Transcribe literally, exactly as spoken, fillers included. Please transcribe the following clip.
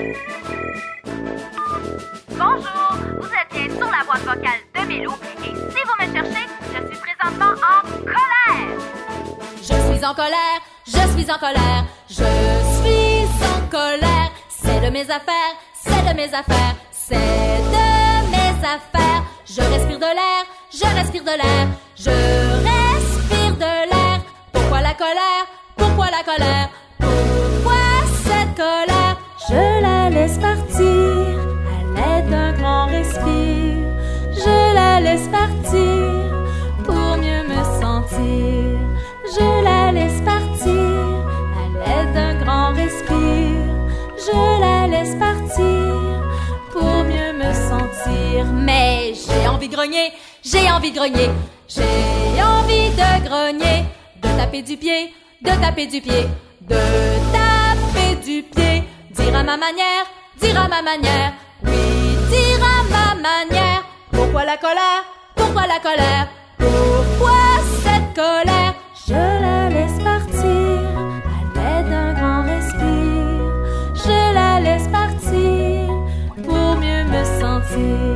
Bonjour, vous êtes bien sur la boîte vocale de Mélou et si vous me cherchez, je suis présentement en colère. Je suis en colère, je suis en colère, je suis en colère. C'est de mes affaires, c'est de mes affaires, c'est de mes affaires. Je respire de l'air, je respire de l'air, je respire de l'air. Pourquoi la colère? Pourquoi la colère? Pourquoi cette colère? Je la laisse partir à l'aide d'un grand respire. Je la laisse partir pour mieux me sentir. Je la laisse partir à l'aide d'un grand respire. Je la laisse partir pour mieux me sentir. Mais j'ai envie de grogner, j'ai envie de grogner, j'ai envie de grogner, de taper du pied, de taper du pied, de taper du pied. Dire à ma manière, dire à ma manière, oui, dire à ma manière. Pourquoi la colère? Pourquoi la colère? Pourquoi cette colère? Je la laisse partir à l'aide d'un grand respire. Je la laisse partir pour mieux me sentir.